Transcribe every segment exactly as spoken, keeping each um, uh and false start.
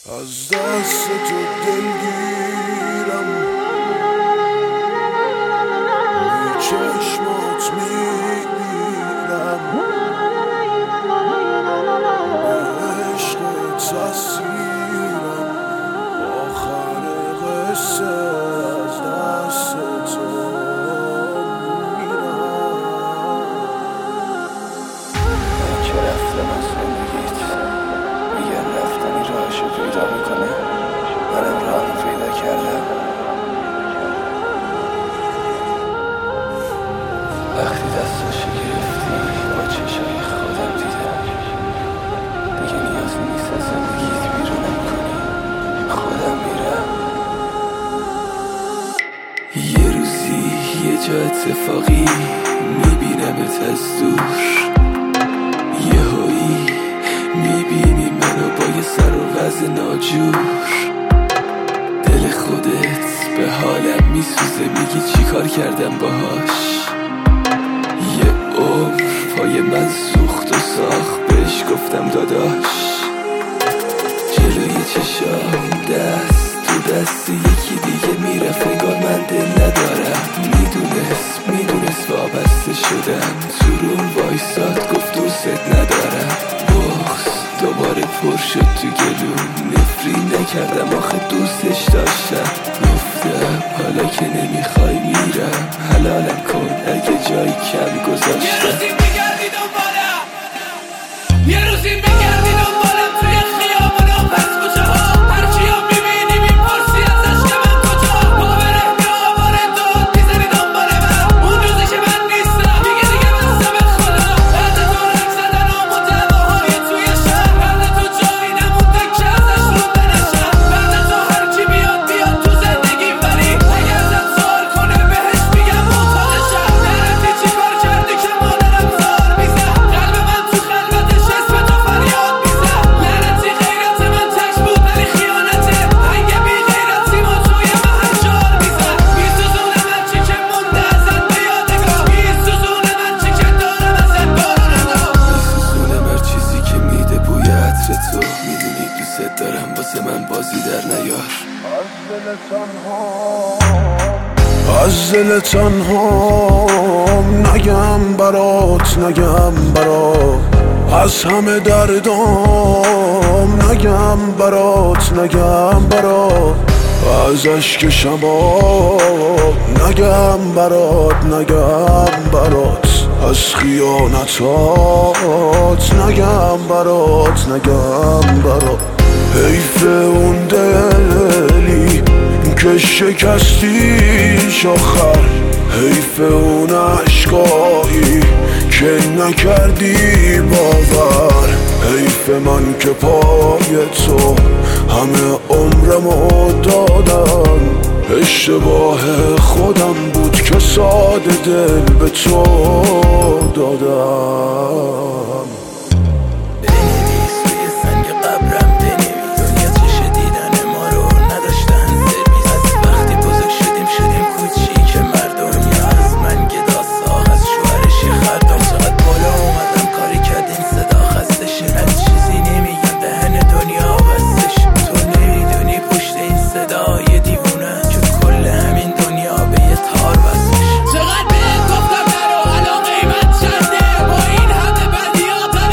از دست تو دلگیرم، روی چشمات میمیرم، به عشقت اسیرم، آخر قصه از دست تو میرم. من که رفتم از زندگیت، میگن رفتنی راهشو پیدا میکنه، منم راهی پیدا کردم. وقتی دستاشو گرفتی با چشای خودم دیدم، دیگه نیازی نیست از زندگیت بیرونم کنی، خودم میرم. یه روزی یه جا اتفاقی میبینمت از دور، یهویی میبینی منو با یه سر و وضع ناجور، دل خودت به حالم میسوزه، میگی چی کار کردم باهاش. یه عمر پای من سوخت و ساخت، بهش گفتم داداش. جلوی چشام دست تو دست یکی دیگه میرفت، انگار من دل ندارم. میدونست میدونست وابسته شدم، تو روم وایساد گفت دوست ندارم. بغض دوباره پر شد تو گلوم، نفرین نکردم آخه دوستش داشتم. گفتم حالا که نمیخوای میرم، حلالم کن اگه جایی کم گذاشتم. یه روزی میگردی دنبالم، یه روزی میگردی دنبالم توی خیابون و پس کوچه ها، هرچی ها میبینی میپرسی ازش که من کجا. باوره بیاباره داد میزنی دنبال من، اون روزی که من نیستم دیگه دیگه بسته به خدا. بعد تو رک زدن و مدعواهای توی شهر، بعد تو جایی نمونده که ازش رونده نشم. بعد تو هرچی بیاد بیاد تو زندگی، ولی اگر ازت سوال کنه بهش میگم معتادشم. نرفتی چی کار کردی که مادرم زار میزن، قلب من تو خلوتش اسم تو فریاد میزن. لعنتی غیرت من تش بود ولی خیانته، اگه بی غیرتی ما توی محل جار میزن. میسوزونه من چی که مونده ازت به یادگار، میسوزونه من چی که دارم ازت بارو ندار. میسوزونه هر چیزی که میده بوی عطر تو، میدونی دوست دارم واسه من بازی در نیار. از دل تنهام نگم برات، نگم برات، از همه دردام نگم برات، نگم برات، از اشک شباب نگم برات، نگم برات، از خیانتات نگم برات، نگم برات. حیف اون دلی که شکستیش آخر، حیف اون عشقایی که نکردی باور، حیف من که پای تو همه عمرمو دادم. اشتباه خودم بود که ساده دل به تو دادم. بنویس روی سنگ قبرم، بنویس دنیا چش دیدن ما رو نداشتن سرویس. از وقتی بزرگ شدیم شدیم کوچیک مردم، یا از من گدا ساخت از شوهرش خردم. چقدر بالا اومدم کاری کردیم صدا خستش، از چیزی نمیگم دهن دنیا بستش. تو نمیدونی پشت این صدای دیوونه که کل همین دنیا به یه تار بستش. چقدر بهت گفتم نرو الان قیمت چنده، با این همه بدیات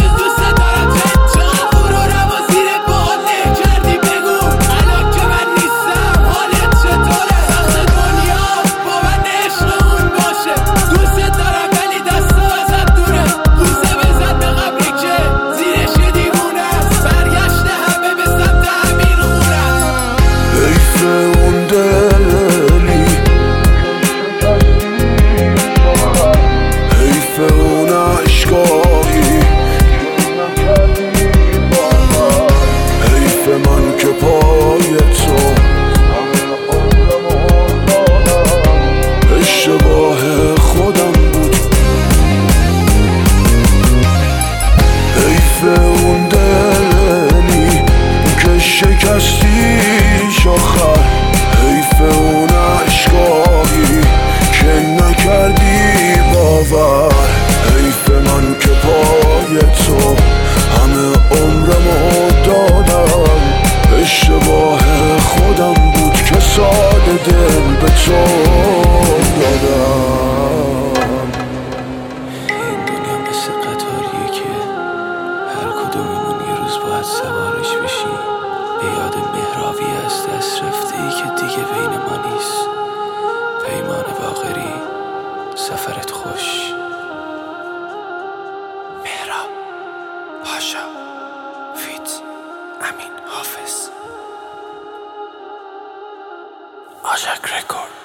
بین ما نیست. پیمان باقری، سفرت خوش. مهراب پاشا فیت امین حافظ. آژاک رکورد.